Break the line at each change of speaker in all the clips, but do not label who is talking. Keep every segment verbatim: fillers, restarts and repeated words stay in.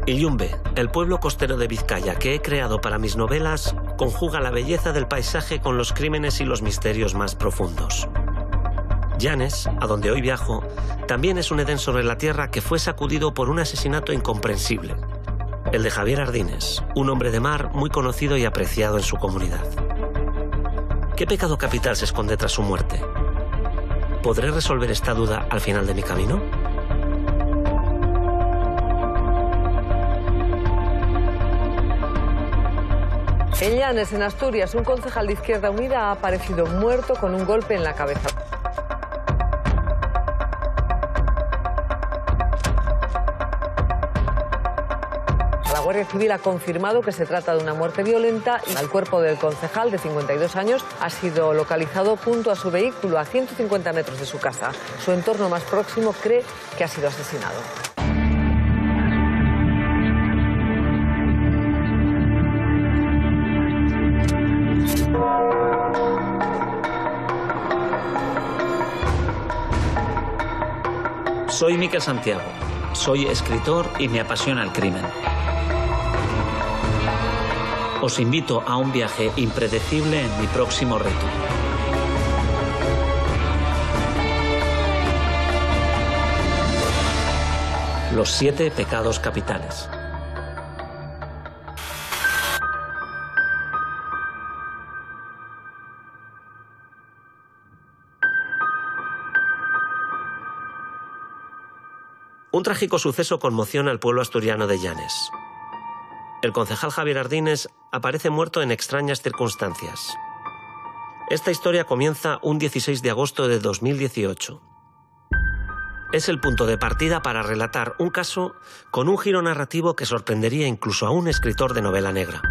Illumbe, el pueblo costero de Vizcaya que he creado para mis novelas, conjuga la belleza del paisaje con los crímenes y los misterios más profundos. Llanes, a donde hoy viajo, también es un Edén sobre la tierra que fue sacudido por un asesinato incomprensible. El de Javier Ardines, un hombre de mar muy conocido y apreciado en su comunidad. ¿Qué pecado capital se esconde tras su muerte? ¿Podré resolver esta duda al final de mi camino?
En Llanes, en Asturias, un concejal de Izquierda Unida ha aparecido muerto con un golpe en la cabeza. La Guardia Civil ha confirmado que se trata de una muerte violenta y el cuerpo del concejal de cincuenta y dos años ha sido localizado junto a su vehículo a ciento cincuenta metros de su casa. Su entorno más próximo cree que ha sido asesinado.
Soy Miquel Santiago, soy escritor y me apasiona el crimen. Os invito a un viaje impredecible en mi próximo reto. Los siete pecados capitales.
Un trágico suceso conmociona al pueblo asturiano de Llanes. El concejal Javier Ardines aparece muerto en extrañas circunstancias. Esta historia comienza un dieciséis de agosto de dos mil dieciocho. Es el punto de partida para relatar un caso con un giro narrativo que sorprendería incluso a un escritor de novela negra.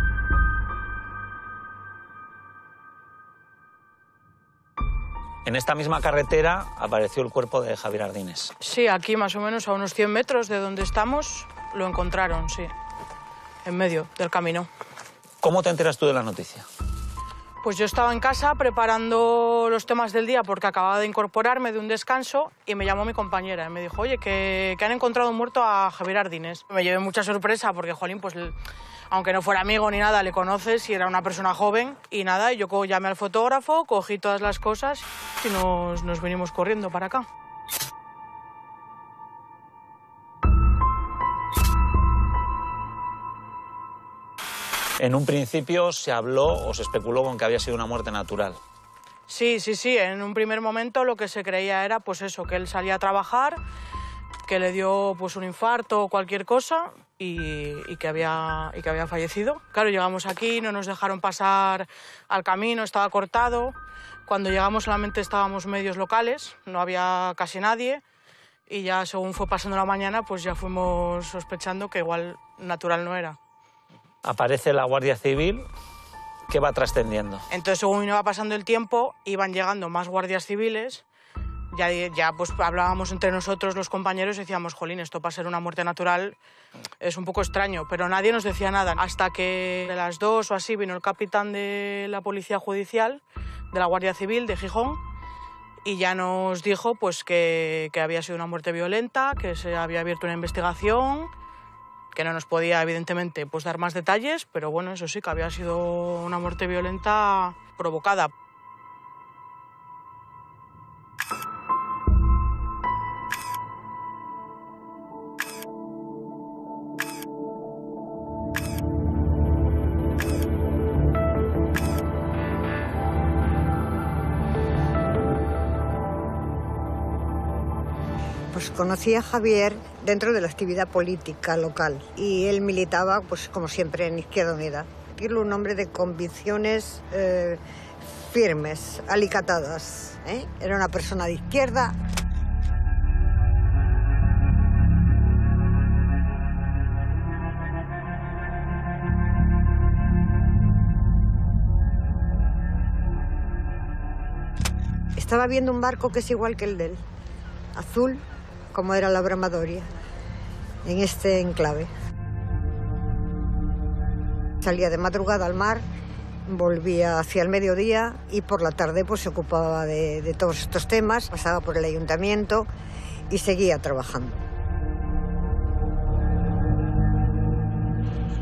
En esta misma carretera apareció el cuerpo de Javier Ardines.
Sí, aquí más o menos a unos cien metros de donde estamos lo encontraron, sí, en medio del camino.
¿Cómo te enteras tú de la noticia?
Pues yo estaba en casa preparando los temas del día porque acababa de incorporarme de un descanso y me llamó mi compañera y me dijo, oye, que, que han encontrado muerto a Javier Ardines. Me llevé mucha sorpresa porque, jolín, pues aunque no fuera amigo ni nada, le conoces y era una persona joven y nada, y yo llamé al fotógrafo, cogí todas las cosas y nos, nos venimos corriendo para acá.
En un principio se habló o se especuló con que había sido una muerte natural.
Sí, sí, sí. En un primer momento lo que se creía era pues eso, que él salía a trabajar, que le dio pues un infarto o cualquier cosa y, y, que había, y que había fallecido. Claro, llegamos aquí, no nos dejaron pasar al camino, estaba cortado. Cuando llegamos solamente estábamos medios locales, no había casi nadie. Y ya según fue pasando la mañana, pues ya fuimos sospechando que igual natural no era.
Aparece la Guardia Civil, que va trascendiendo.
Entonces, según iba pasando el tiempo, iban llegando más guardias civiles. Ya, ya pues hablábamos entre nosotros los compañeros y decíamos, jolín, esto para ser una muerte natural es un poco extraño, pero nadie nos decía nada. Hasta que a las dos o así vino el capitán de la Policía Judicial, de la Guardia Civil de Gijón, y ya nos dijo pues, que, que había sido una muerte violenta, que se había abierto una investigación, que no nos podía, evidentemente, pues, dar más detalles, pero bueno, eso sí, que había sido una muerte violenta provocada.
Pues conocí a Javier dentro de la actividad política local y él militaba, pues como siempre, en Izquierda Unida. Era un hombre de convicciones eh, firmes, alicatadas, ¿eh? Era una persona de izquierda. Estaba viendo un barco que es igual que el de él, azul, como era la Bramadoria, en este enclave. Salía de madrugada al mar, volvía hacia el mediodía y por la tarde pues, se ocupaba de, de todos estos temas, pasaba por el ayuntamiento y seguía trabajando.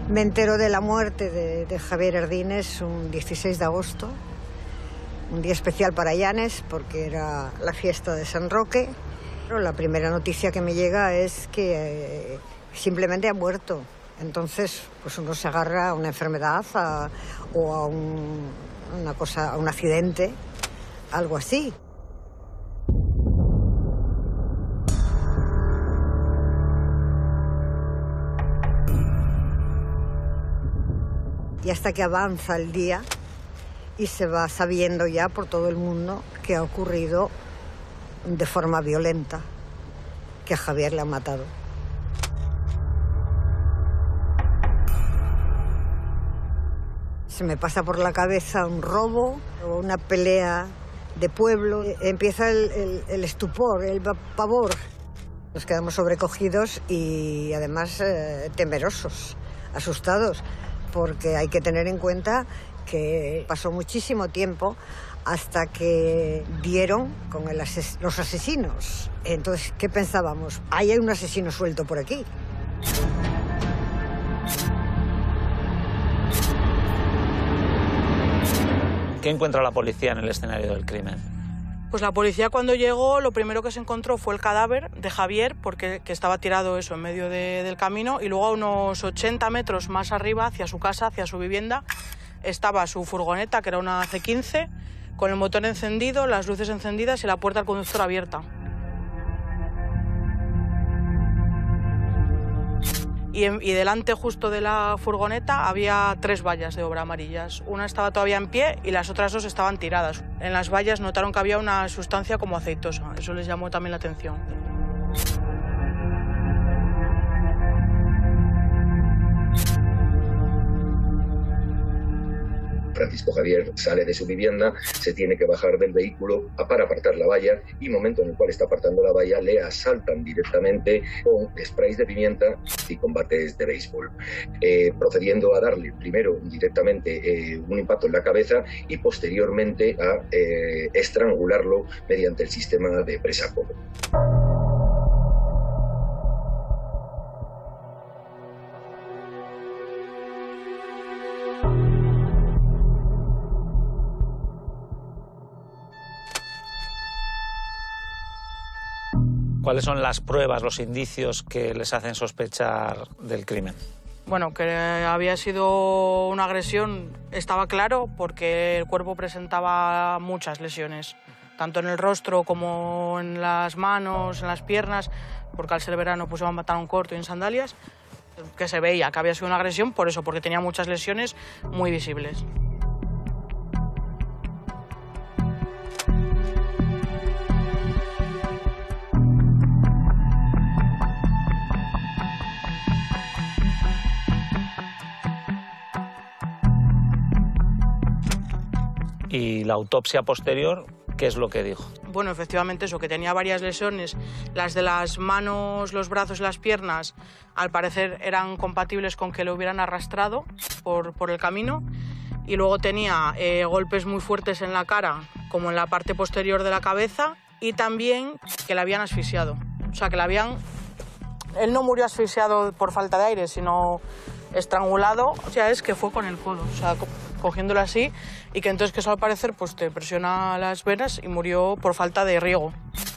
Me entero de la muerte de, de Javier Ardines un dieciséis de agosto, un día especial para Llanes porque era la fiesta de San Roque. Pero la primera noticia que me llega es que eh, simplemente ha muerto. Entonces, pues uno se agarra a una enfermedad a, o a un, una cosa, a un accidente, algo así. Y hasta que avanza el día y se va sabiendo ya por todo el mundo que ha ocurrido de forma violenta, que a Javier le han matado. Se me pasa por la cabeza un robo o una pelea de pueblo. Empieza el, el, el estupor, el pavor. Nos quedamos sobrecogidos y además eh, temerosos, asustados, porque hay que tener en cuenta que pasó muchísimo tiempo hasta que dieron con el ases- los asesinos. Entonces, ¿qué pensábamos? Ahí hay un asesino suelto por aquí.
¿Qué encuentra la policía en el escenario del crimen?
Pues la policía cuando llegó lo primero que se encontró fue el cadáver de Javier, porque que estaba tirado eso en medio de, del camino, y luego a unos ochenta metros más arriba, hacia su casa, hacia su vivienda, estaba su furgoneta, que era una C quince, con el motor encendido, las luces encendidas y la puerta del conductor abierta. Y, en, y delante justo de la furgoneta había tres vallas de obra amarillas. Una estaba todavía en pie y las otras dos estaban tiradas. En las vallas notaron que había una sustancia como aceitosa. Eso les llamó también la atención.
Francisco Javier sale de su vivienda, se tiene que bajar del vehículo para apartar la valla y momento en el cual está apartando la valla le asaltan directamente con sprays de pimienta y con bates de béisbol, eh, procediendo a darle primero directamente eh, un impacto en la cabeza y posteriormente a eh, estrangularlo mediante el sistema de presa-codo.
¿Cuáles son las pruebas, los indicios que les hacen sospechar del crimen?
Bueno, que había sido una agresión estaba claro porque el cuerpo presentaba muchas lesiones, tanto en el rostro como en las manos, en las piernas, porque al ser verano pues iban pantalón corto y en sandalias, que se veía que había sido una agresión por eso, porque tenía muchas lesiones muy visibles.
¿Y la autopsia posterior qué es lo que dijo?
Bueno, efectivamente eso, que tenía varias lesiones. Las de las manos, los brazos y las piernas, al parecer eran compatibles con que lo hubieran arrastrado por, por el camino. Y luego tenía eh, golpes muy fuertes en la cara, como en la parte posterior de la cabeza, y también que la habían asfixiado. O sea, que la habían... Él no murió asfixiado por falta de aire, sino estrangulado. O sea, es que fue con el codo, o sea, cogiéndolo así, y que entonces que eso al parecer pues te presiona las venas y murió por falta de riego.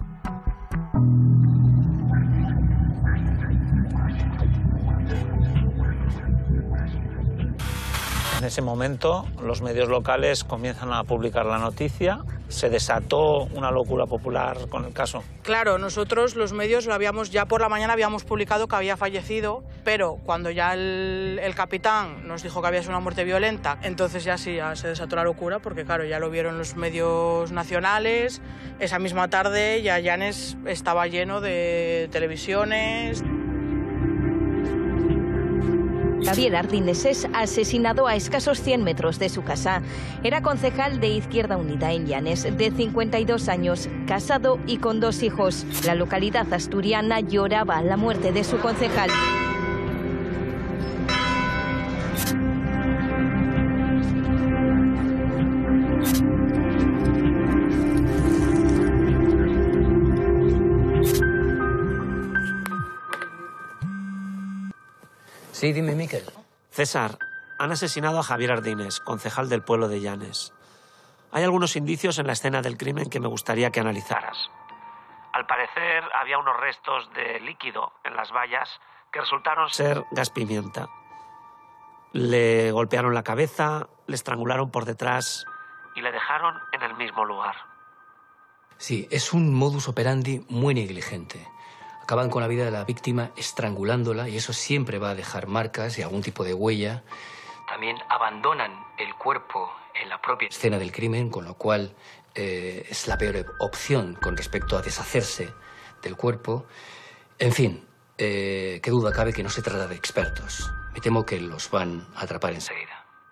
En ese momento los medios locales comienzan a publicar la noticia. ¿Se desató una locura popular con el caso?
Claro, nosotros los medios lo habíamos, ya por la mañana habíamos publicado que había fallecido, pero cuando ya el, el capitán nos dijo que había sido una muerte violenta, entonces ya sí, ya se desató la locura, porque claro, ya lo vieron los medios nacionales. Esa misma tarde ya Llanes estaba lleno de televisiones.
Javier Ardines es asesinado a escasos cien metros de su casa. Era concejal de Izquierda Unida en Llanes, de cincuenta y dos años, casado y con dos hijos. La localidad asturiana lloraba la muerte de su concejal.
Sí, dime, Miquel.
César, han asesinado a Javier Ardines, concejal del pueblo de Llanes. Hay algunos indicios en la escena del crimen que me gustaría que analizaras. Al parecer había unos restos de líquido en las vallas que resultaron ser gas pimienta. Le golpearon la cabeza, le estrangularon por detrás y le dejaron en el mismo lugar.
Sí, es un modus operandi muy negligente. Acaban con la vida de la víctima estrangulándola y eso siempre va a dejar marcas y algún tipo de huella. También abandonan el cuerpo en la propia escena del crimen, con lo cual eh, es la peor opción con respecto a deshacerse del cuerpo. En fin, eh, qué duda cabe que no se trata de expertos. Me temo que los van a atrapar enseguida.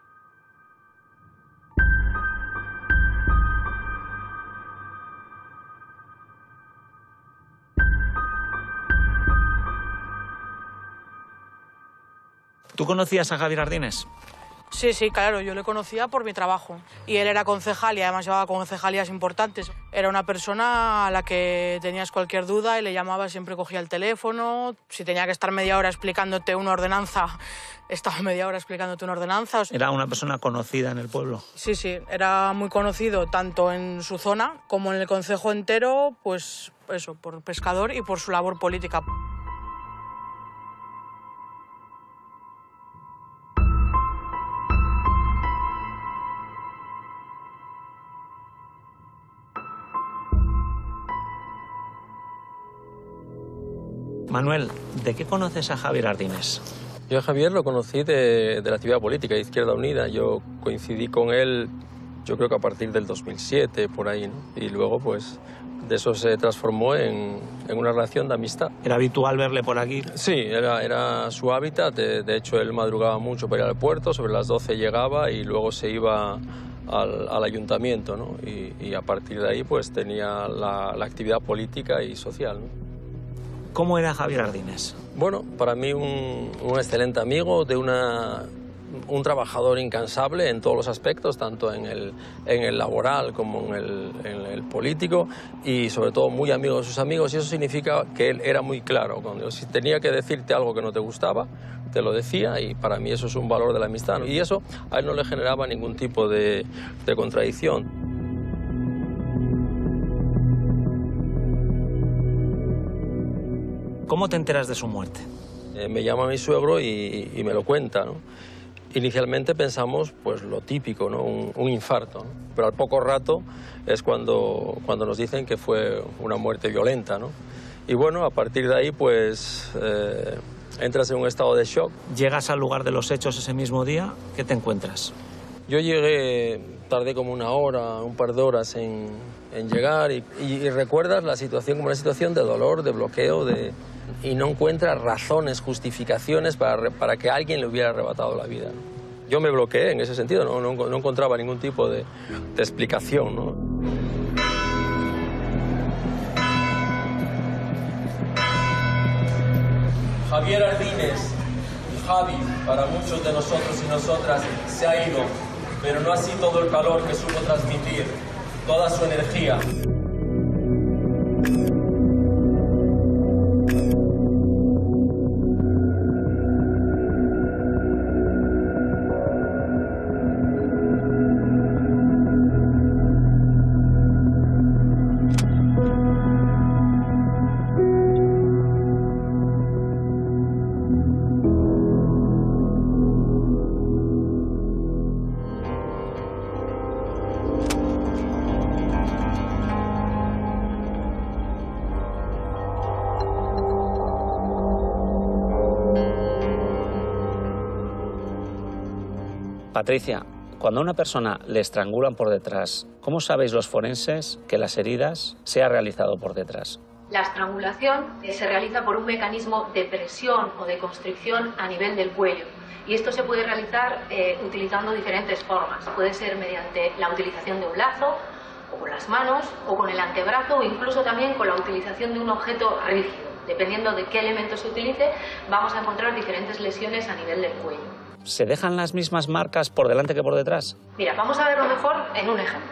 ¿Tú conocías a Javier Ardines?
Sí, sí, claro, yo le conocía por mi trabajo. Y él era concejal y además llevaba concejalías importantes. Era una persona a la que tenías cualquier duda y le llamaba, siempre cogía el teléfono. Si tenía que estar media hora explicándote una ordenanza, estaba media hora explicándote una ordenanza.
Era una persona conocida en el pueblo.
Sí, sí, era muy conocido tanto en su zona como en el concejo entero, pues eso, por pescador y por su labor política.
Manuel, ¿de qué conoces a Javier Ardines?
Yo a Javier lo conocí de, de la actividad política de Izquierda Unida. Yo coincidí con él, yo creo que a partir del dos mil siete, por ahí, ¿no? Y luego, pues, de eso se transformó en, en una relación de amistad.
¿Era habitual verle por aquí?
Sí, era, era su hábitat. De, de hecho, él madrugaba mucho para ir al puerto, sobre las doce llegaba y luego se iba al, al ayuntamiento, ¿no? Y, y a partir de ahí, pues, tenía la, la actividad política y social, ¿no?
¿Cómo era Javier Ardines?
Bueno, para mí un, un excelente amigo, de una, un trabajador incansable en todos los aspectos, tanto en el, en el laboral como en el, en el político, y sobre todo muy amigo de sus amigos, y eso significa que él era muy claro. Cuando si tenía que decirte algo que no te gustaba, te lo decía, y para mí eso es un valor de la amistad, ¿no? Y eso a él no le generaba ningún tipo de, de contradicción.
¿Cómo te enteras de su muerte?
Eh, me llama mi suegro y, y me lo cuenta, ¿no? Inicialmente pensamos, pues, lo típico, ¿no? Un, un infarto, ¿no? Pero al poco rato es cuando, cuando nos dicen que fue una muerte violenta, ¿no? Y bueno, a partir de ahí, pues, eh, entras en un estado de shock.
¿Llegas al lugar de los hechos ese mismo día? ¿Qué te encuentras?
Yo llegué, tardé como una hora, un par de horas en, en llegar y, y, y recuerdas la situación como una situación de dolor, de bloqueo, de... y no encuentras razones, justificaciones para, para que alguien le hubiera arrebatado la vida. Yo me bloqueé en ese sentido, no, no, no encontraba ningún tipo de, de explicación, ¿no? Javier Ardines, Javi, para muchos de nosotros y nosotras, se ha ido, pero no así todo el calor que supo transmitir, toda su energía.
Patricia, cuando a una persona le estrangulan por detrás, ¿cómo sabéis los forenses que las heridas se ha realizado por detrás?
La estrangulación se realiza por un mecanismo de presión o de constricción a nivel del cuello. Y esto se puede realizar eh, utilizando diferentes formas. Puede ser mediante la utilización de un lazo, o con las manos, o con el antebrazo, o incluso también con la utilización de un objeto rígido. Dependiendo de qué elemento se utilice, vamos a encontrar diferentes lesiones a nivel del cuello.
¿Se dejan las mismas marcas por delante que por detrás?
Mira, vamos a verlo mejor en un ejemplo.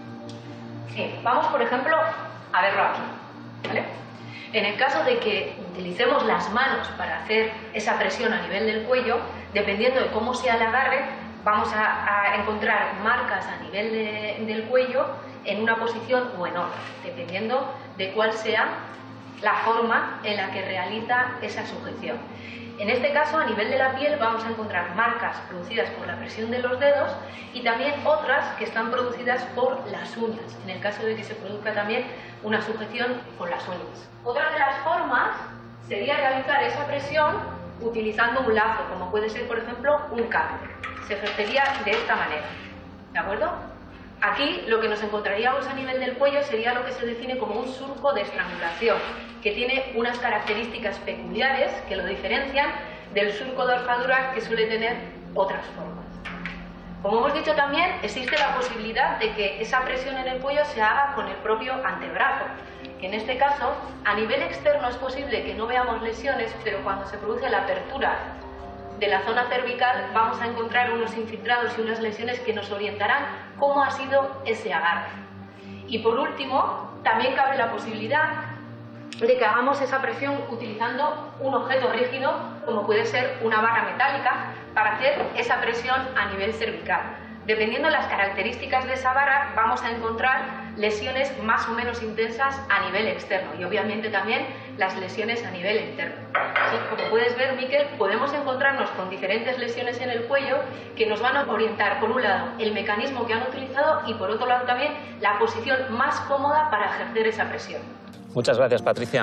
Sí, vamos, por ejemplo, a verlo aquí, ¿vale? En el caso de que utilicemos las manos para hacer esa presión a nivel del cuello, dependiendo de cómo sea el agarre, vamos a, a encontrar marcas a nivel de, del cuello en una posición o en otra, dependiendo de cuál sea la forma en la que realiza esa sujeción. En este caso, a nivel de la piel, vamos a encontrar marcas producidas por la presión de los dedos y también otras que están producidas por las uñas, en el caso de que se produzca también una sujeción con las uñas. Otra de las formas sería realizar esa presión utilizando un lazo, como puede ser, por ejemplo, un cable. Se ejercería de esta manera, ¿de acuerdo? Aquí lo que nos encontraríamos a nivel del cuello sería lo que se define como un surco de estrangulación, que tiene unas características peculiares que lo diferencian del surco de horcadura que suele tener otras formas. Como hemos dicho también, existe la posibilidad de que esa presión en el cuello se haga con el propio antebrazo, que en este caso, a nivel externo es posible que no veamos lesiones, pero cuando se produce la apertura de la zona cervical vamos a encontrar unos infiltrados y unas lesiones que nos orientarán cómo ha sido ese agarre. Y por último, también cabe la posibilidad de que hagamos esa presión utilizando un objeto rígido, como puede ser una barra metálica, para hacer esa presión a nivel cervical. Dependiendo de las características de esa barra, vamos a encontrar lesiones más o menos intensas a nivel externo y obviamente también las lesiones a nivel interno. Sí, como puedes ver, Miquel, podemos encontrarnos con diferentes lesiones en el cuello que nos van a orientar, por un lado, el mecanismo que han utilizado y por otro lado también la posición más cómoda para ejercer esa presión.
Muchas gracias, Patricia.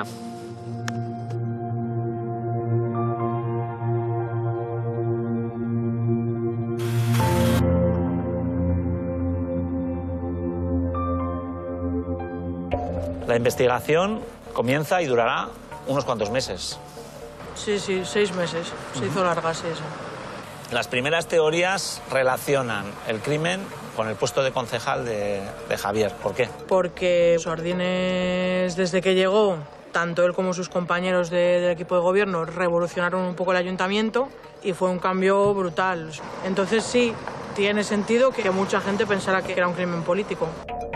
La investigación comienza y durará unos cuantos meses.
Sí, sí, seis meses. Se uh-huh. hizo larga, sí, eso.
Las primeras teorías relacionan el crimen con el puesto de concejal de, de Javier. ¿Por qué?
Porque Sardines, desde que llegó, tanto él como sus compañeros de, del equipo de gobierno revolucionaron un poco el ayuntamiento y fue un cambio brutal. Entonces sí, tiene sentido que mucha gente pensara que era un crimen político.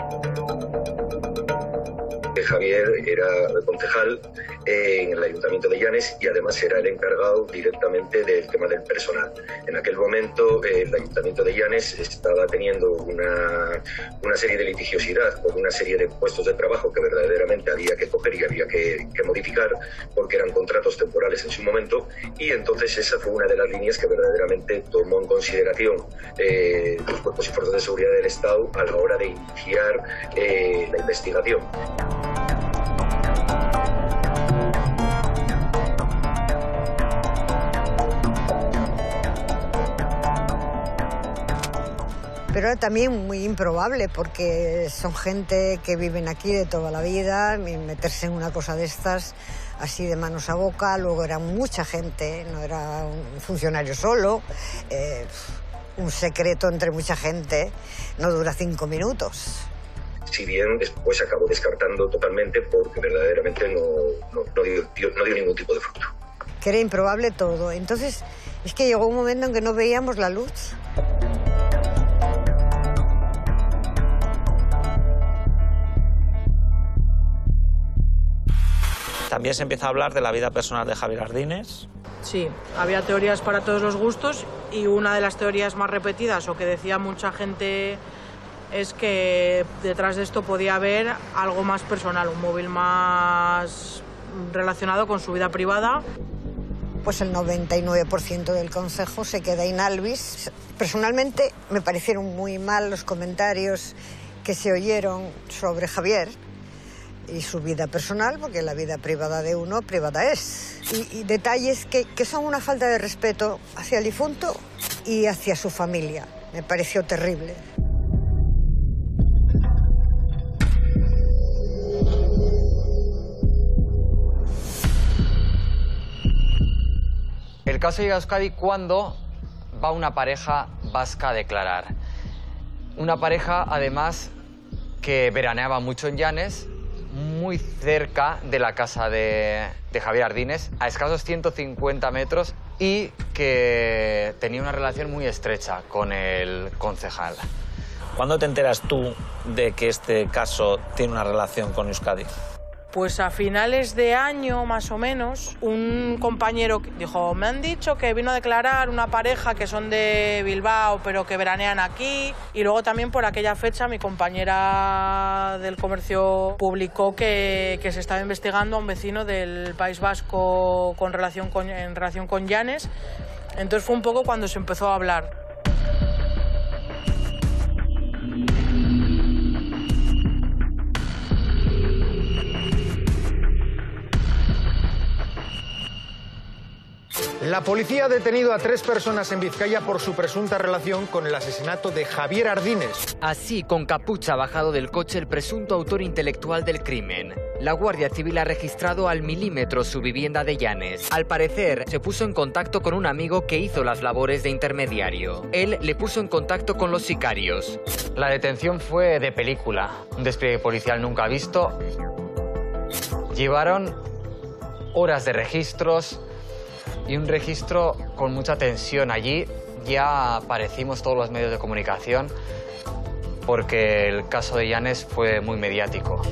Javier era concejal en el Ayuntamiento de Llanes y además era el encargado directamente del tema del personal. En aquel momento el Ayuntamiento de Llanes estaba teniendo una, una serie de litigiosidad por una serie de puestos de trabajo que verdaderamente había que coger y había que, que modificar porque eran contratos temporales en su momento, y entonces esa fue una de las líneas que verdaderamente tomó en consideración eh, los cuerpos y fuerzas de seguridad del Estado a la hora de iniciar eh, la investigación.
Pero era también muy improbable porque son gente que viven aquí de toda la vida, y meterse en una cosa de estas así de manos a boca. Luego era mucha gente, no era un funcionario solo, eh, un secreto entre mucha gente no dura cinco minutos.
Si bien después acabó descartando totalmente porque verdaderamente no, no, no, dio, no dio ningún tipo de fruto.
Que era improbable todo. Entonces es que llegó un momento en que no veíamos la luz.
También se empieza a hablar de la vida personal de Javier Ardines.
Sí, había teorías para todos los gustos y una de las teorías más repetidas o que decía mucha gente es que detrás de esto podía haber algo más personal, un móvil más relacionado con su vida privada.
Pues el noventa y nueve por ciento del concejo se queda in albis. Personalmente me parecieron muy mal los comentarios que se oyeron sobre Javier y su vida personal, porque la vida privada de uno privada es. Y, y detalles que, que son una falta de respeto hacia el difunto y hacia su familia. Me pareció terrible.
El caso llega a Euskadi cuando va una pareja vasca a declarar. Una pareja, además, que veraneaba mucho en Llanes, muy cerca de la casa de, de Javier Ardines, a escasos ciento cincuenta metros, y que tenía una relación muy estrecha con el concejal.
¿Cuándo te enteras tú de que este caso tiene una relación con Euskadi?
Pues a finales de año, más o menos, un compañero dijo, me han dicho que vino a declarar una pareja que son de Bilbao, pero que veranean aquí. Y luego también por aquella fecha mi compañera del comercio publicó que, que se estaba investigando a un vecino del País Vasco con relación con, en relación con Llanes. Entonces fue un poco cuando se empezó a hablar.
La policía ha detenido a tres personas en Vizcaya por su presunta relación con el asesinato de Javier Ardines.
Así, con capucha bajado del coche el presunto autor intelectual del crimen. La Guardia Civil ha registrado al milímetro su vivienda de Llanes. Al parecer, se puso en contacto con un amigo que hizo las labores de intermediario. Él le puso en contacto con los sicarios. La detención fue de película. Un despliegue policial nunca visto. Llevaron horas de registros y un registro con mucha tensión. Allí ya aparecimos todos los medios de comunicación porque el caso de Llanes fue muy mediático.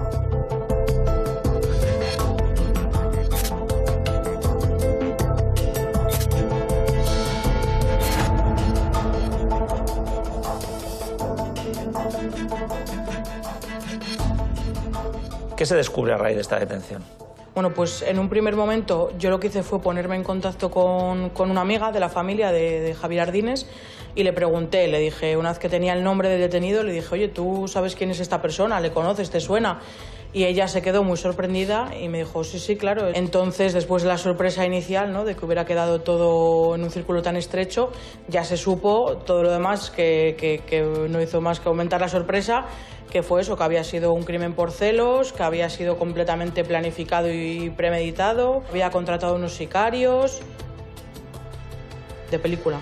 ¿Qué se descubre a raíz de esta detención?
Bueno, pues en un primer momento yo lo que hice fue ponerme en contacto con, con una amiga de la familia de, de Javier Ardines y le pregunté, le dije, una vez que tenía el nombre del detenido, le dije, oye, ¿tú sabes quién es esta persona? ¿Le conoces? ¿Te suena? Y ella se quedó muy sorprendida y me dijo, sí, sí, claro. Entonces, después de la sorpresa inicial, ¿no?, de que hubiera quedado todo en un círculo tan estrecho, ya se supo todo lo demás que, que, que no hizo más que aumentar la sorpresa, que fue eso, que había sido un crimen por celos, que había sido completamente planificado y premeditado, había contratado unos sicarios de película.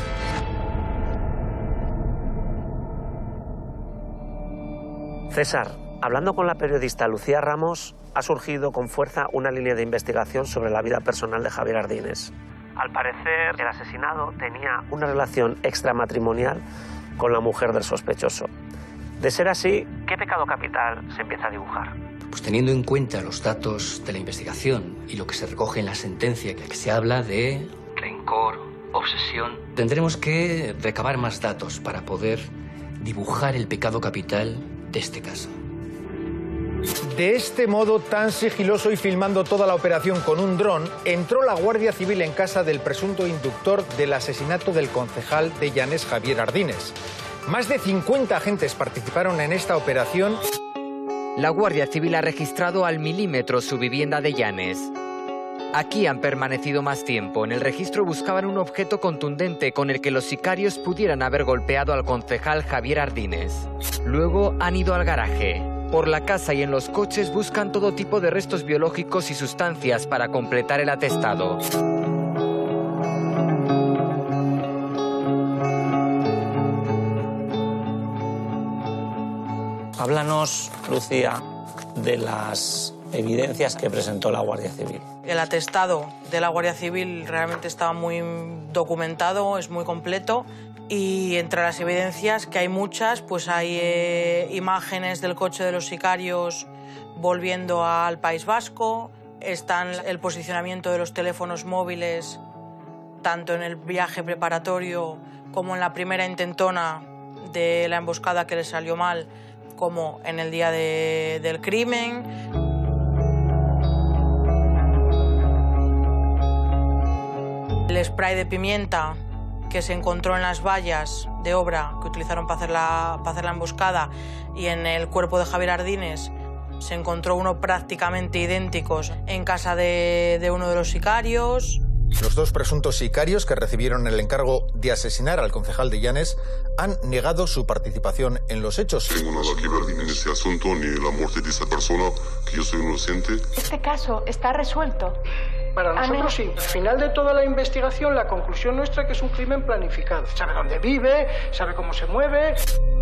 César, hablando con la periodista Lucía Ramos, ha surgido con fuerza una línea de investigación sobre la vida personal de Javier Ardines. Al parecer, el asesinado tenía una relación extramatrimonial con la mujer del sospechoso. De ser así, ¿qué pecado capital se empieza a dibujar?
Pues teniendo en cuenta los datos de la investigación y lo que se recoge en la sentencia, que se habla de rencor, obsesión, tendremos que recabar más datos para poder dibujar el pecado capital de este caso.
De este modo tan sigiloso y filmando toda la operación con un dron, entró la Guardia Civil en casa del presunto inductor del asesinato del concejal de Llanes, Javier Ardines. Más de cincuenta agentes participaron en esta operación.
La Guardia Civil ha registrado al milímetro su vivienda de Llanes. Aquí han permanecido más tiempo. En el registro buscaban un objeto contundente con el que los sicarios pudieran haber golpeado al concejal Javier Ardines. Luego han ido al garaje. Por la casa y en los coches buscan todo tipo de restos biológicos y sustancias para completar el atestado.
Háblanos, Lucía, de las evidencias que presentó la Guardia Civil.
El atestado de la Guardia Civil realmente estaba muy documentado, es muy completo. Y entre las evidencias, que hay muchas, pues hay eh, imágenes del coche de los sicarios volviendo al País Vasco, están el posicionamiento de los teléfonos móviles, tanto en el viaje preparatorio como en la primera intentona de la emboscada que les salió mal, como en el día de, del crimen. El spray de pimienta que se encontró en las vallas de obra que utilizaron para hacer la, para hacer la emboscada, y en el cuerpo de Javier Ardines se encontró uno prácticamente idénticos en casa de, de uno de los sicarios.
Los dos presuntos sicarios que recibieron el encargo de asesinar al concejal de Llanes han negado su participación en los hechos.
No tengo nada que ver en ese asunto ni la muerte de esa persona, que yo soy inocente.
Este caso está resuelto.
Para nosotros sí. Al final de toda la investigación, la conclusión nuestra es que es un crimen planificado. Sabe dónde vive, sabe cómo se mueve.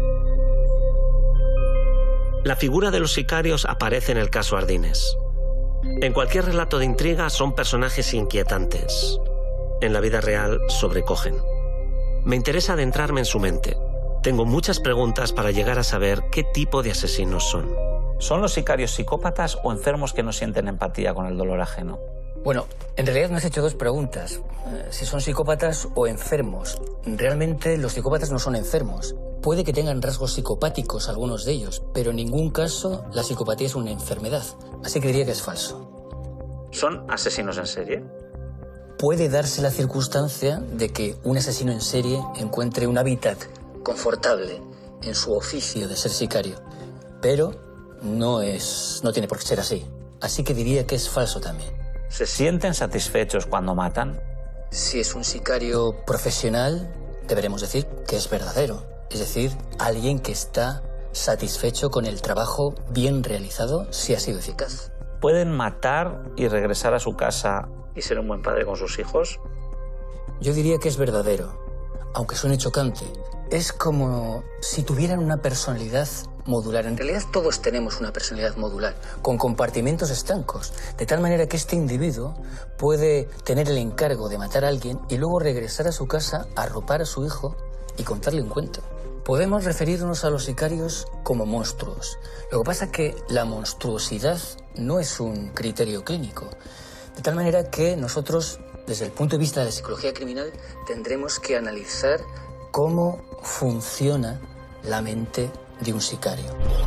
La figura de los sicarios aparece en el caso Ardines. En cualquier relato de intriga son personajes inquietantes. En la vida real sobrecogen. Me interesa adentrarme en su mente. Tengo muchas preguntas para llegar a saber qué tipo de asesinos son.
¿Son los sicarios psicópatas o enfermos que no sienten empatía con el dolor ajeno?
Bueno, en realidad me has hecho dos preguntas. Eh, si son psicópatas o enfermos. Realmente los psicópatas no son enfermos. Puede que tengan rasgos psicopáticos algunos de ellos, pero en ningún caso la psicopatía es una enfermedad. Así que diría que es falso.
¿Son asesinos en serie?
Puede darse la circunstancia de que un asesino en serie encuentre un hábitat confortable en su oficio de ser sicario, pero no es, no tiene por qué ser así. Así que diría que es falso también.
¿Se sienten satisfechos cuando matan?
Si es un sicario profesional, deberemos decir que es verdadero. Es decir, alguien que está satisfecho con el trabajo bien realizado si ha sido eficaz.
¿Pueden matar y regresar a su casa y ser un buen padre con sus hijos?
Yo diría que es verdadero, aunque suene chocante. Es como si tuvieran una personalidad modular. En realidad todos tenemos una personalidad modular, con compartimentos estancos, de tal manera que este individuo puede tener el encargo de matar a alguien y luego regresar a su casa, arropar a su hijo y contarle un cuento. Podemos referirnos a los sicarios como monstruos. Lo que pasa es que la monstruosidad no es un criterio clínico. De tal manera que nosotros, desde el punto de vista de la psicología criminal, tendremos que analizar cómo funciona la mente de un sicario.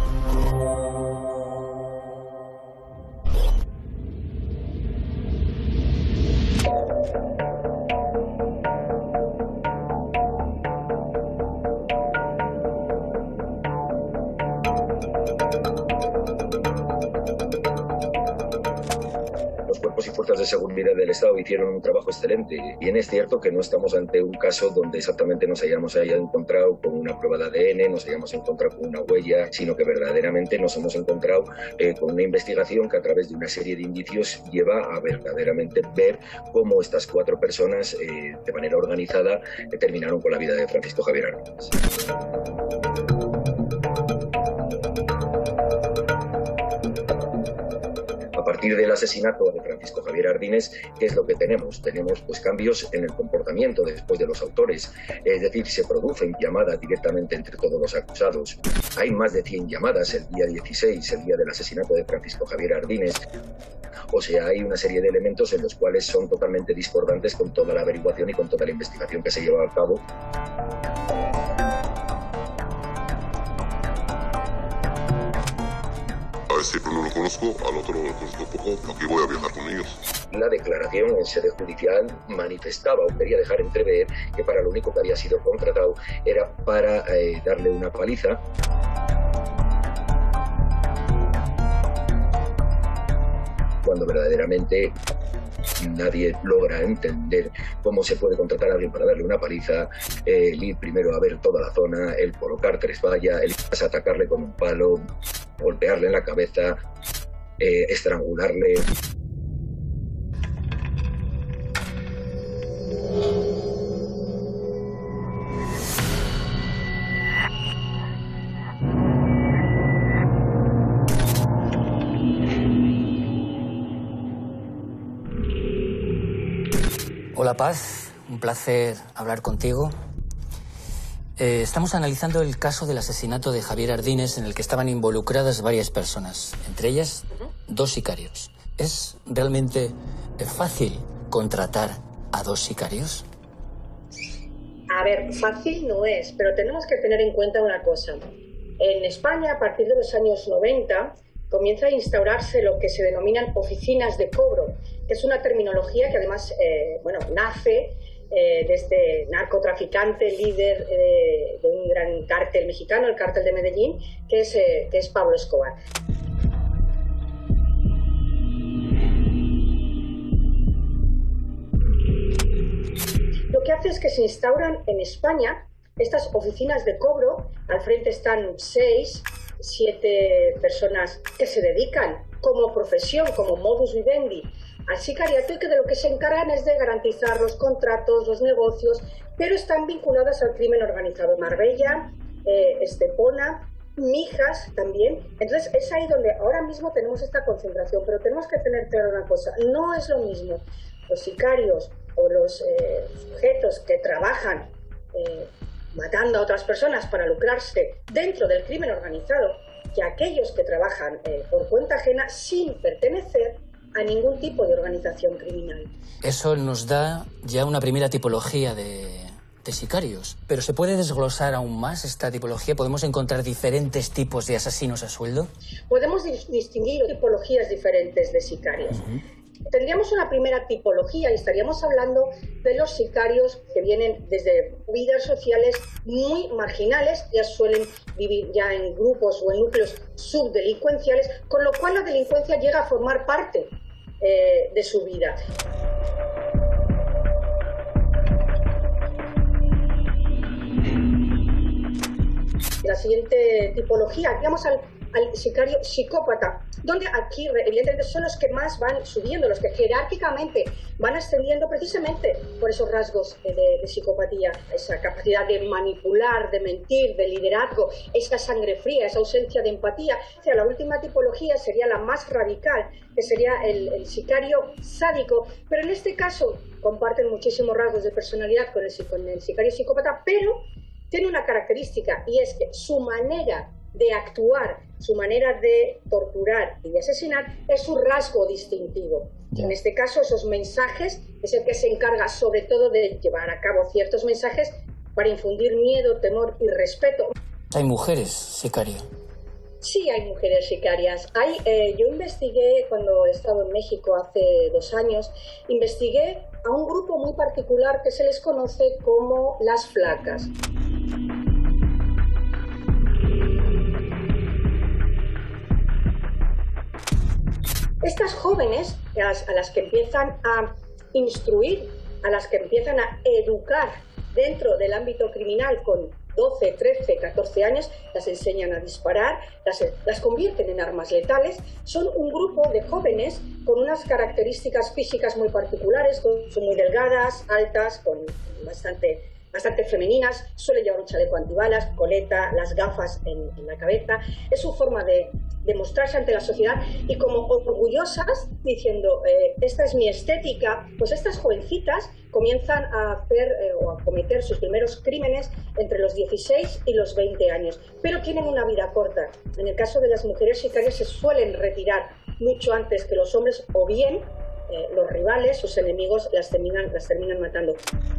Y fuerzas de seguridad del Estado hicieron un trabajo excelente. Bien es cierto que no estamos ante un caso donde exactamente nos hayamos haya encontrado con una prueba de A D N, nos hayamos encontrado con una huella, sino que verdaderamente nos hemos encontrado eh, con una investigación que a través de una serie de indicios lleva a verdaderamente ver cómo estas cuatro personas eh, de manera organizada eh, terminaron con la vida de Francisco Javier Ardines. A partir del asesinato de Francisco Javier Ardines, ¿qué es lo que tenemos? Tenemos pues, cambios en el comportamiento después de los autores, es decir, se producen llamadas directamente entre todos los acusados. Hay más de cien llamadas el día dieciséis, el día del asesinato de Francisco Javier Ardines. O sea, hay una serie de elementos en los cuales son totalmente discordantes con toda la averiguación y con toda la investigación que se lleva a cabo.
A ese no lo conozco, al otro lo conozco poco, aquí voy a viajar con ellos.
La declaración en sede judicial manifestaba o quería dejar entrever que para lo único que había sido contratado era para eh, darle una paliza. Cuando verdaderamente nadie logra entender cómo se puede contratar a alguien para darle una paliza, eh, el ir primero a ver toda la zona, el colocar tres vallas, el atacarle con un palo, golpearle en la cabeza, eh, estrangularle.
Hola Paz, un placer hablar contigo. Eh, estamos analizando el caso del asesinato de Javier Ardines en el que estaban involucradas varias personas, entre ellas dos sicarios. ¿Es realmente fácil contratar a dos sicarios?
A ver, fácil no es, pero tenemos que tener en cuenta una cosa. En España, a partir de los años noventa, comienza a instaurarse lo que se denominan oficinas de cobro, que es una terminología que además eh, bueno, nace eh, de este narcotraficante líder eh, de un gran cártel mexicano, el cártel de Medellín, que es, eh, que es Pablo Escobar. Lo que hace es que se instauran en España estas oficinas de cobro. Al frente están seis, siete personas que se dedican como profesión, como modus vivendi, al sicariato, y que de lo que se encargan es de garantizar los contratos, los negocios, pero están vinculadas al crimen organizado. Marbella, eh, Estepona, Mijas también. Entonces es ahí donde ahora mismo tenemos esta concentración, pero tenemos que tener claro una cosa: no es lo mismo los sicarios o los eh, sujetos que trabajan eh, matando a otras personas para lucrarse dentro del crimen organizado, que aquellos que trabajan eh, por cuenta ajena sin pertenecer a ningún tipo de organización criminal.
Eso nos da ya una primera tipología de, de sicarios. Pero ¿se puede desglosar aún más esta tipología? ¿Podemos encontrar diferentes tipos de asesinos a sueldo?
Podemos dis distinguir tipologías diferentes de sicarios. Uh-huh. Tendríamos una primera tipología y estaríamos hablando de los sicarios que vienen desde vidas sociales muy marginales, ya suelen vivir ya en grupos o en núcleos subdelincuenciales, con lo cual la delincuencia llega a formar parte eh, de su vida. La siguiente tipología, digamos al al sicario psicópata, donde aquí evidentemente son los que más van subiendo, los que jerárquicamente van ascendiendo precisamente por esos rasgos de, de psicopatía, esa capacidad de manipular, de mentir, de liderazgo, esa sangre fría, esa ausencia de empatía. O sea, la última tipología sería la más radical, que sería el, el sicario sádico, pero en este caso comparten muchísimos rasgos de personalidad con el, con el sicario psicópata, pero tiene una característica y es que su manera de actuar, su manera de torturar y de asesinar es su rasgo distintivo. Yeah. En este caso, esos mensajes es el que se encarga sobre todo de llevar a cabo ciertos mensajes para infundir miedo, temor y respeto.
¿Hay mujeres sicario?
Sí, hay mujeres sicarias. Hay, eh, yo investigué, cuando he estado en México hace dos años, investigué a un grupo muy particular que se les conoce como las flacas. Estas jóvenes, a las, a las que empiezan a instruir, a las que empiezan a educar dentro del ámbito criminal con doce, trece, catorce años, las enseñan a disparar, las, las convierten en armas letales. Son un grupo de jóvenes con unas características físicas muy particulares, son muy delgadas, altas, con bastante... bastante femeninas, suelen llevar un chaleco antibalas, coleta, las gafas en, en la cabeza. Es su forma de, de mostrarse ante la sociedad y como orgullosas, diciendo, eh, esta es mi estética, pues estas jovencitas comienzan a hacer eh, o a cometer sus primeros crímenes entre los dieciséis y los veinte años, pero tienen una vida corta. En el caso de las mujeres sicarias se suelen retirar mucho antes que los hombres o bien eh, los rivales, sus enemigos, las terminan, las terminan matando.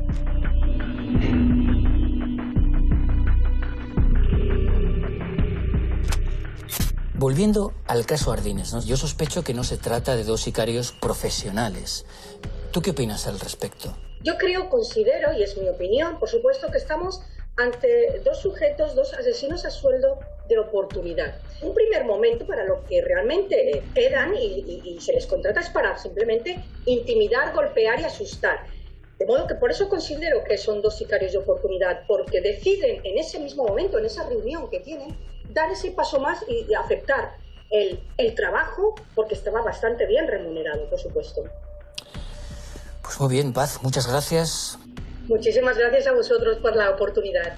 Volviendo al caso Ardines, ¿no? Yo sospecho que no se trata de dos sicarios profesionales. ¿Tú qué opinas al respecto?
Yo creo, considero, y es mi opinión, por supuesto, que estamos ante dos sujetos, dos asesinos a sueldo de oportunidad. Un primer momento para lo que realmente quedan y, y, y se les contrata es para simplemente intimidar, golpear y asustar. De modo que por eso considero que son dos sicarios de oportunidad, porque deciden en ese mismo momento, en esa reunión que tienen, dar ese paso más y, y aceptar el, el trabajo, porque estaba bastante bien remunerado, por supuesto.
Pues muy bien, Paz, muchas gracias.
Muchísimas gracias a vosotros por la oportunidad.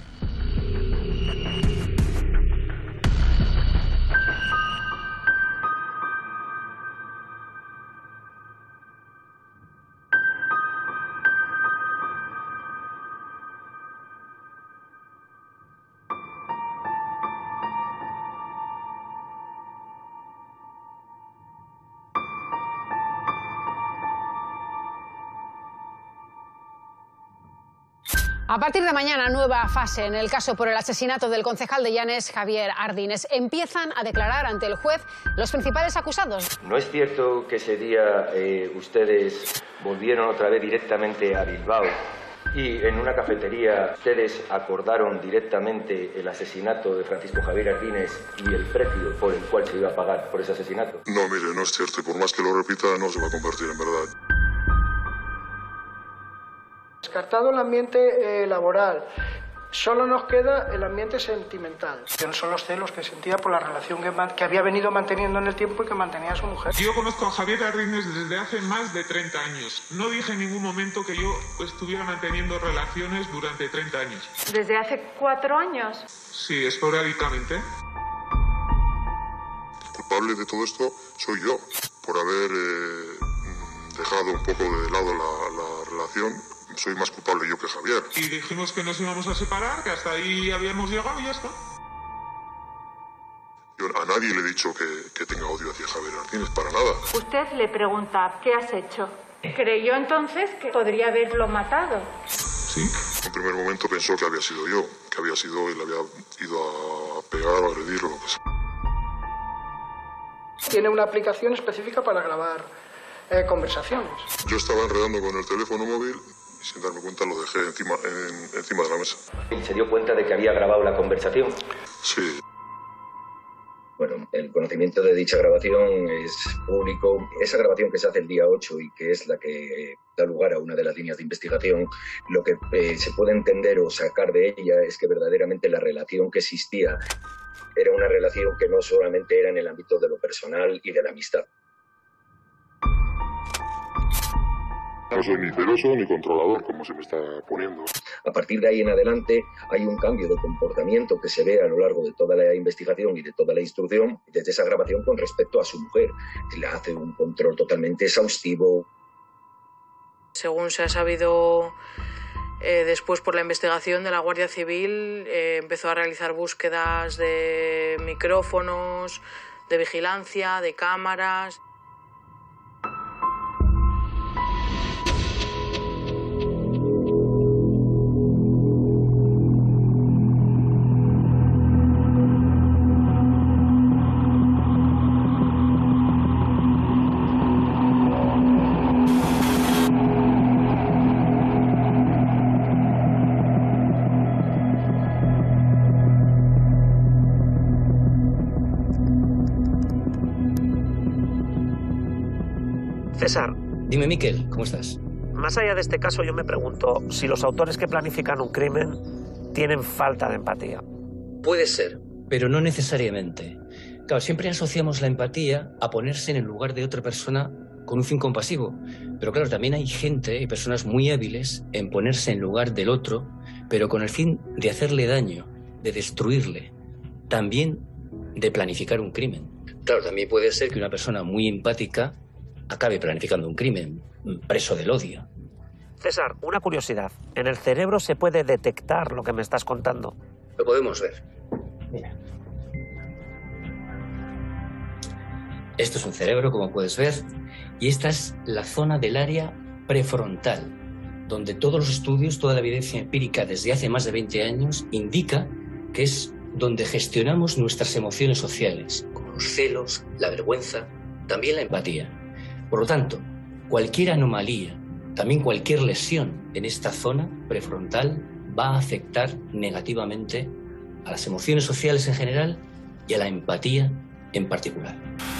A partir de mañana, nueva fase en el caso por el asesinato del concejal de Llanes, Javier Ardines. Empiezan a declarar ante el juez los principales acusados.
¿No es cierto que ese día eh, ustedes volvieron otra vez directamente a Bilbao y en una cafetería ustedes acordaron directamente el asesinato de Francisco Javier Ardines y el precio por el cual se iba a pagar por ese asesinato?
No, mire, no es cierto y por más que lo repita no se va a convertir en verdad.
Descartado el ambiente eh, laboral, solo nos queda el ambiente sentimental, que son los celos que sentía por la relación que, que había venido manteniendo en el tiempo y que mantenía a su mujer.
Yo conozco a Javier Ardines desde hace más de treinta años. No dije en ningún momento que yo estuviera manteniendo relaciones durante treinta años.
¿Desde hace cuatro años?
Sí, esporádicamente.
El culpable de todo esto soy yo, por haber eh, dejado un poco de lado la, la relación. Soy más culpable yo que Javier.
Y dijimos que nos íbamos a separar, que hasta ahí habíamos llegado y ya está.
Yo a nadie le he dicho que, que tenga odio hacia Javier Ardínez, para nada.
Usted le pregunta, ¿qué has hecho? Creyó entonces que podría haberlo matado.
Sí. En primer momento pensó que había sido yo, que había sido él, había ido a pegar o agredir o lo que sea.
Tiene una aplicación específica para grabar eh, conversaciones.
Yo estaba enredando con el teléfono móvil y sin darme cuenta lo dejé encima, en, encima de la mesa.
¿Y se dio cuenta de que había grabado la conversación?
Sí.
Bueno, el conocimiento de dicha grabación es público. Esa grabación que se hace el día ocho y que es la que da lugar a una de las líneas de investigación, lo que eh, se puede entender o sacar de ella es que verdaderamente la relación que existía era una relación que no solamente era en el ámbito de lo personal y de la amistad.
No soy ni celoso ni controlador, como se me está poniendo.
A partir de ahí en adelante hay un cambio de comportamiento que se ve a lo largo de toda la investigación y de toda la instrucción desde esa grabación con respecto a su mujer. Le hace un control totalmente exhaustivo.
Según se ha sabido eh, después por la investigación de la Guardia Civil, eh, empezó a realizar búsquedas de micrófonos, de vigilancia, de cámaras.
César.
Dime, Miquel, ¿cómo estás?
Más allá de este caso, yo me pregunto si los autores que planifican un crimen tienen falta de empatía.
Puede ser, pero no necesariamente. Claro, siempre asociamos la empatía a ponerse en el lugar de otra persona con un fin compasivo. Pero claro, también hay gente y personas muy hábiles en ponerse en lugar del otro, pero con el fin de hacerle daño, de destruirle. También de planificar un crimen. Claro, también puede ser que una persona muy empática acabe planificando un crimen, preso del odio.
César, una curiosidad. ¿En el cerebro se puede detectar lo que me estás contando?
Lo podemos ver. Mira. Esto es un cerebro, como puedes ver, y esta es la zona del área prefrontal, donde todos los estudios, toda la evidencia empírica desde hace más de veinte años indica que es donde gestionamos nuestras emociones sociales, como los celos, la vergüenza, también la empatía. Por lo tanto, cualquier anomalía, también cualquier lesión en esta zona prefrontal va a afectar negativamente a las emociones sociales en general y a la empatía en particular.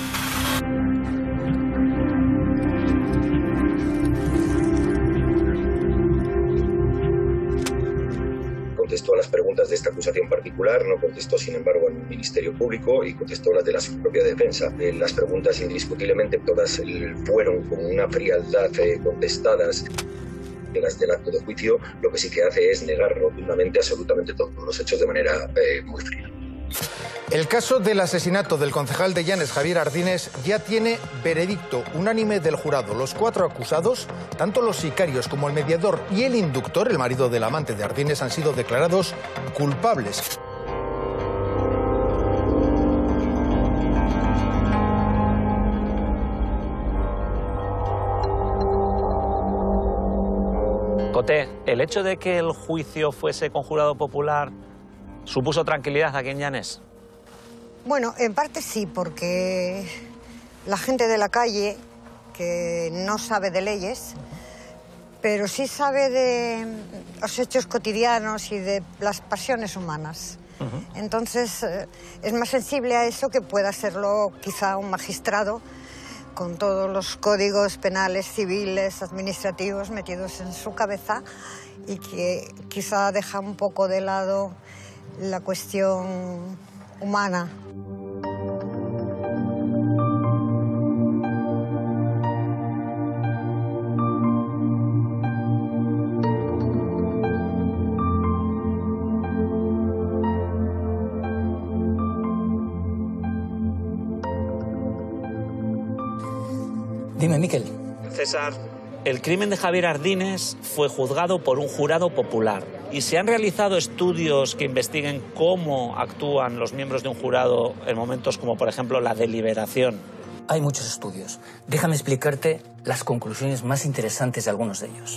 Contestó a las preguntas de esta acusación particular, no contestó, sin embargo, al Ministerio Público y contestó las de la su propia defensa. Eh, las preguntas, indiscutiblemente, todas eh, fueron con una frialdad eh, contestadas. De las del acto de juicio, lo que sí que hace es negar rotundamente absolutamente todos los hechos de manera eh, muy fría.
El caso del asesinato del concejal de Llanes, Javier Ardínez, ya tiene veredicto unánime del jurado. Los cuatro acusados, tanto los sicarios como el mediador y el inductor, el marido del amante de Ardínez, han sido declarados culpables.
Coté, el hecho de que el juicio fuese con jurado popular supuso tranquilidad aquí en Llanes.
Bueno, en parte sí, porque la gente de la calle, que no sabe de leyes, pero sí sabe de los hechos cotidianos y de las pasiones humanas. Uh-huh. Entonces, eh, es más sensible a eso que pueda serlo quizá un magistrado con todos los códigos penales, civiles, administrativos metidos en su cabeza y que quizá deja un poco de lado la cuestión humana.
Dime, Miquel.
César.
El crimen de Javier Ardínez fue juzgado por un jurado popular. ¿Y se han realizado estudios que investiguen cómo actúan los miembros de un jurado en momentos como, por ejemplo, la deliberación?
Hay muchos estudios. Déjame explicarte las conclusiones más interesantes de algunos de ellos.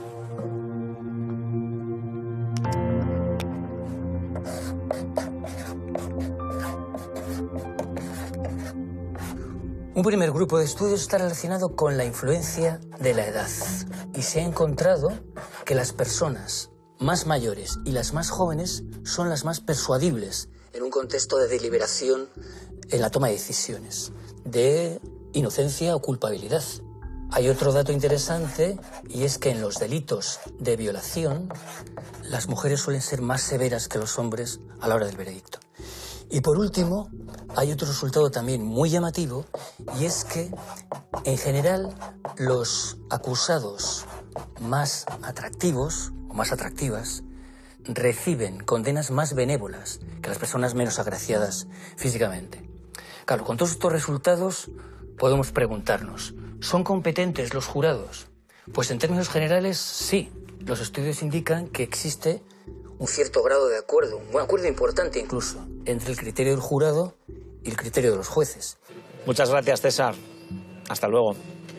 Un primer grupo de estudios está relacionado con la influencia de la edad y se ha encontrado que las personas más mayores y las más jóvenes son las más persuadibles en un contexto de deliberación en la toma de decisiones, de inocencia o culpabilidad. Hay otro dato interesante y es que en los delitos de violación las mujeres suelen ser más severas que los hombres a la hora del veredicto. Y por último, hay otro resultado también muy llamativo y es que, en general, los acusados más atractivos o más atractivas reciben condenas más benévolas que las personas menos agraciadas físicamente. Claro, con todos estos resultados podemos preguntarnos, ¿son competentes los jurados? Pues en términos generales, sí. Los estudios indican que existe un cierto grado de acuerdo, un acuerdo importante incluso, entre el criterio del jurado y el criterio de los jueces.
Muchas gracias, César. Hasta luego.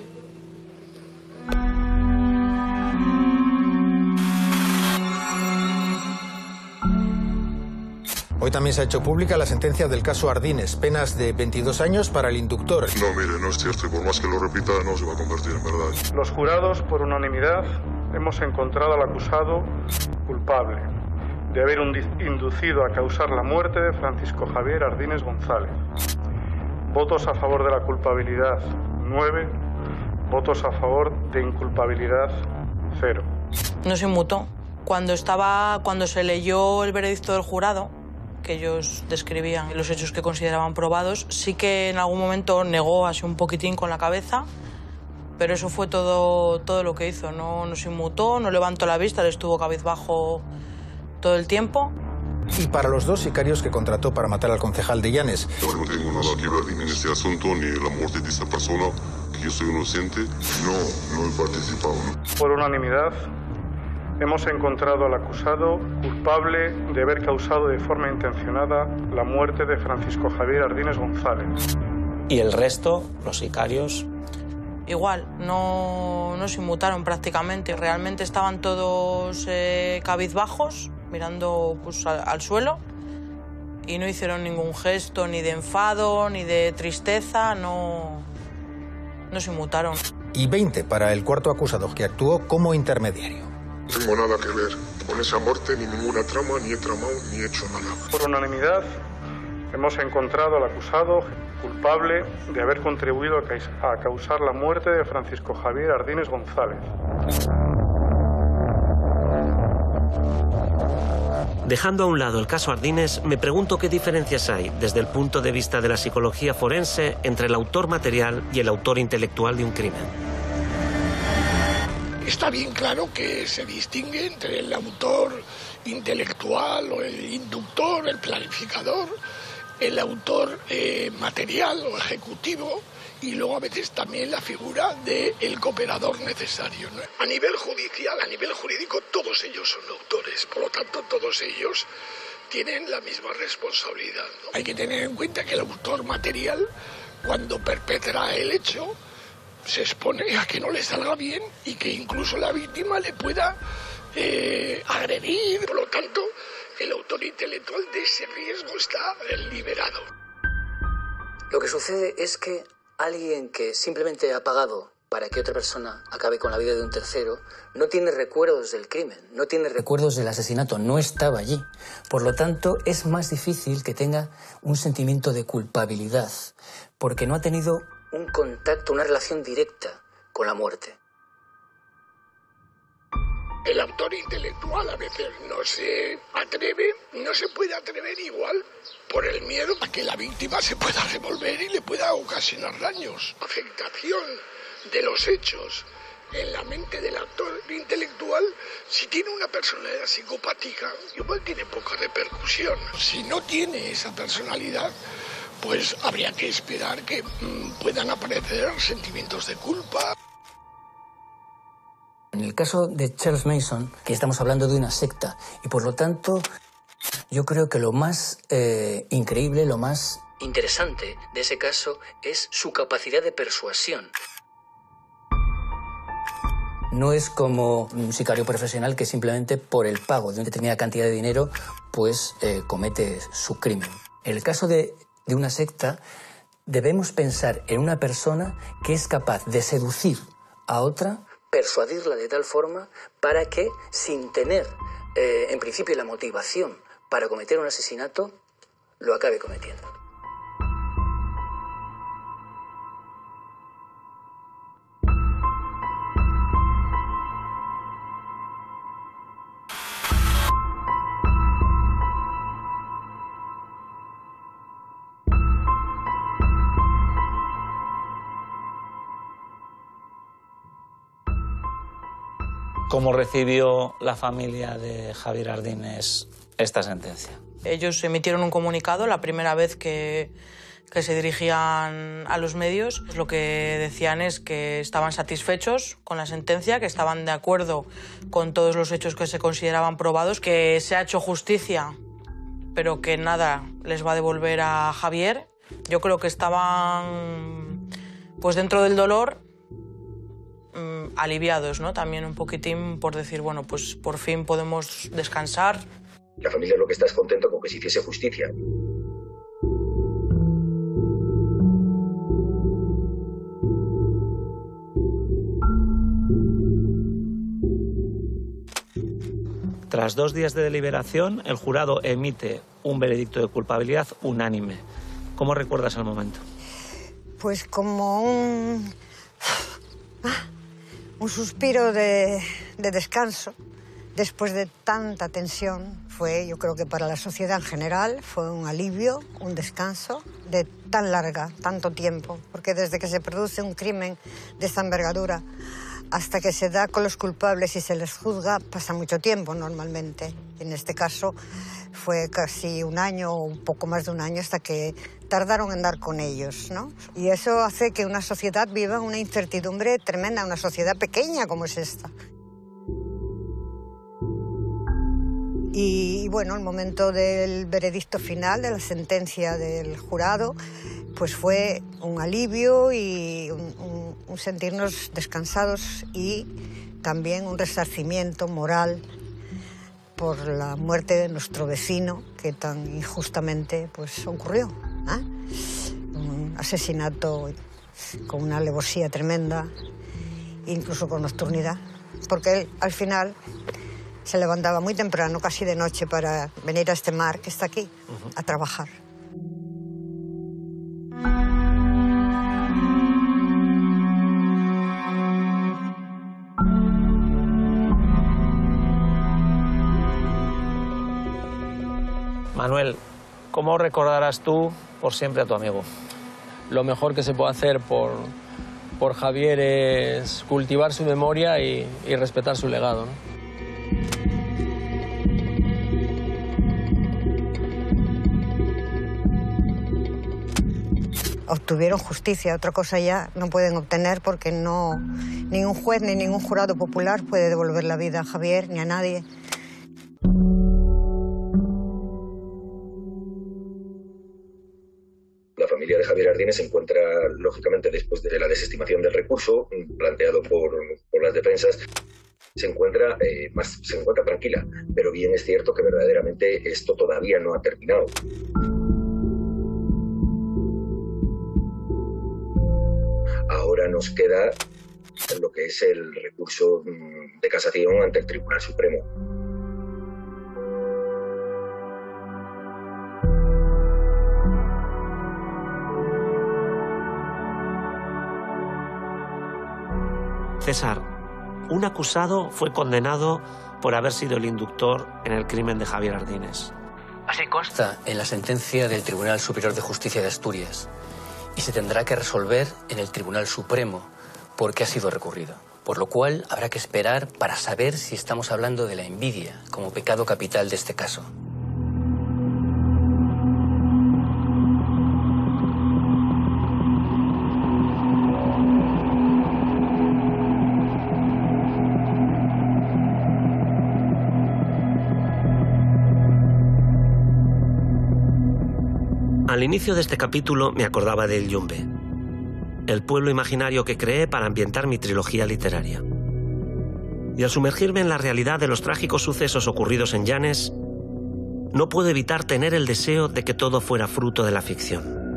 Hoy también se ha hecho pública la sentencia del caso Ardines, penas de veintidós años para el inductor.
No, mire, no es cierto, y por más que lo repita, no se va a convertir en verdad.
Los jurados, por unanimidad, hemos encontrado al acusado culpable de haber inducido a causar la muerte de Francisco Javier Ardines González. Votos a favor de la culpabilidad, nueve. Votos a favor de inculpabilidad, cero.
No se inmutó. Cuando, estaba, cuando se leyó el veredicto del jurado, que ellos describían los hechos que consideraban probados, sí que en algún momento negó así un poquitín con la cabeza, pero eso fue todo, todo lo que hizo. No, no se inmutó, no levantó la vista, le estuvo cabizbajo todo el tiempo.
Y para los dos sicarios que contrató para matar al concejal de Llanes.
Yo no tengo nada que ver en este asunto, ni la muerte de esa persona, que yo soy inocente. No, no he participado.
Por unanimidad, hemos encontrado al acusado culpable de haber causado de forma intencionada la muerte de Francisco Javier Ardines González.
¿Y el resto, los sicarios?
Igual, no, no se inmutaron prácticamente. Realmente estaban todos eh, cabizbajos, mirando pues, al, al suelo, y no hicieron ningún gesto ni de enfado ni de tristeza, no, no se inmutaron.
Y veinte para el cuarto acusado, que actuó como intermediario.
No tengo nada que ver con esa muerte, ni ninguna trama, ni he tramado, ni he hecho nada.
Por unanimidad, hemos encontrado al acusado culpable de haber contribuido a causar la muerte de Francisco Javier Ardines González.
Dejando a un lado el caso Ardines, me pregunto qué diferencias hay, desde el punto de vista de la psicología forense, entre el autor material y el autor intelectual de un crimen.
Está bien claro que se distingue entre el autor intelectual o el inductor, el planificador, el autor eh, material o ejecutivo, y luego a veces también la figura del cooperador necesario, ¿no? A nivel judicial, a nivel jurídico, todos ellos son autores, por lo tanto todos ellos tienen la misma responsabilidad, ¿no? Hay que tener en cuenta que el autor material, cuando perpetra el hecho, se expone a que no le salga bien y que incluso la víctima le pueda eh, agredir. Por lo tanto, el autor intelectual de ese riesgo está liberado.
Lo que sucede es que alguien que simplemente ha pagado para que otra persona acabe con la vida de un tercero no tiene recuerdos del crimen, no tiene recuerdos del asesinato, no estaba allí. Por lo tanto, es más difícil que tenga un sentimiento de culpabilidad, porque no ha tenido un contacto, una relación directa con la muerte.
El autor intelectual a veces no se atreve, no se puede atrever igual por el miedo a que la víctima se pueda revolver y le pueda ocasionar daños. Afectación de los hechos en la mente del autor intelectual, si tiene una personalidad psicopática, igual tiene poca repercusión. Si no tiene esa personalidad, pues habría que esperar que mmm, puedan aparecer sentimientos de culpa.
En el caso de Charles Manson, que estamos hablando de una secta, y por lo tanto yo creo que lo más eh, increíble, lo más interesante de ese caso es su capacidad de persuasión. No es como un sicario profesional que simplemente por el pago de una determinada cantidad de dinero pues eh, comete su crimen. En el caso de, de una secta debemos pensar en una persona que es capaz de seducir a otra, persuadirla de tal forma para que sin tener eh, en principio la motivación para cometer un asesinato lo acabe cometiendo.
¿Cómo recibió la familia de Javier Ardines esta sentencia?
Ellos emitieron un comunicado la primera vez que, que se dirigían a los medios. Lo que decían es que estaban satisfechos con la sentencia, que estaban de acuerdo con todos los hechos que se consideraban probados, que se ha hecho justicia, pero que nada les va a devolver a Javier. Yo creo que estaban pues dentro del dolor, aliviados, ¿no? También un poquitín por decir, bueno, pues por fin podemos descansar.
La familia lo que está es contento con que se hiciese justicia.
Tras dos días de deliberación, el jurado emite un veredicto de culpabilidad unánime. ¿Cómo recuerdas el momento?
Pues como un... un suspiro de, de descanso después de tanta tensión. Fue, yo creo que para la sociedad en general, fue un alivio, un descanso de tan larga, tanto tiempo, porque desde que se produce un crimen de esta envergadura hasta que se da con los culpables y se les juzga, pasa mucho tiempo normalmente. En este caso fue casi un año o un poco más de un año hasta que tardaron en dar con ellos, ¿no? Y eso hace que una sociedad viva una incertidumbre tremenda, una sociedad pequeña como es esta. Y bueno, el momento del veredicto final, de la sentencia del jurado, pues fue un alivio y un, un, un sentirnos descansados y también un resarcimiento moral por la muerte de nuestro vecino, que tan injustamente pues, ocurrió, ¿eh? Un asesinato con una alevosía tremenda, incluso con nocturnidad, porque él al final se levantaba muy temprano, casi de noche, para venir a este mar que está aquí, uh-huh, a trabajar.
Manuel, ¿cómo recordarás tú por siempre a tu amigo?
Lo mejor que se puede hacer por, por Javier es cultivar su memoria y, y respetar su legado, ¿no?
Obtuvieron justicia, otra cosa ya no pueden obtener porque no, ningún juez ni ningún jurado popular puede devolver la vida a Javier ni a nadie.
La familia de Javier Ardines se encuentra, lógicamente, después de la desestimación del recurso planteado por, por las defensas, se encuentra, eh, más, se encuentra tranquila, pero bien es cierto que verdaderamente esto todavía no ha terminado. Ahora nos queda lo que es el recurso de casación ante el Tribunal Supremo.
César, un acusado fue condenado por haber sido el inductor en el crimen de Javier Ardines.
Así consta en la sentencia del Tribunal Superior de Justicia de Asturias y se tendrá que resolver en el Tribunal Supremo porque ha sido recurrido. Por lo cual habrá que esperar para saber si estamos hablando de la envidia como pecado capital de este caso.
Al inicio de este capítulo me acordaba de El Yumbe, el pueblo imaginario que creé para ambientar mi trilogía literaria. Y al sumergirme en la realidad de los trágicos sucesos ocurridos en Llanes, no puedo evitar tener el deseo de que todo fuera fruto de la ficción.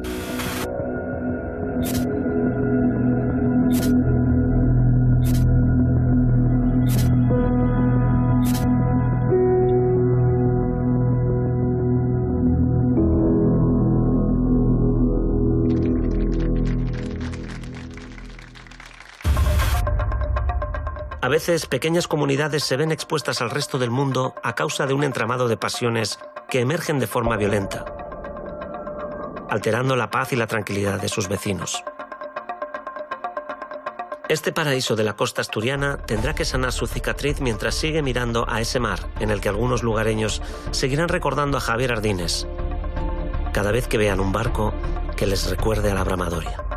A veces, pequeñas comunidades se ven expuestas al resto del mundo a causa de un entramado de pasiones que emergen de forma violenta, alterando la paz y la tranquilidad de sus vecinos. Este paraíso de la costa asturiana tendrá que sanar su cicatriz mientras sigue mirando a ese mar en el que algunos lugareños seguirán recordando a Javier Ardines cada vez que vean un barco que les recuerde a la Bramadoria.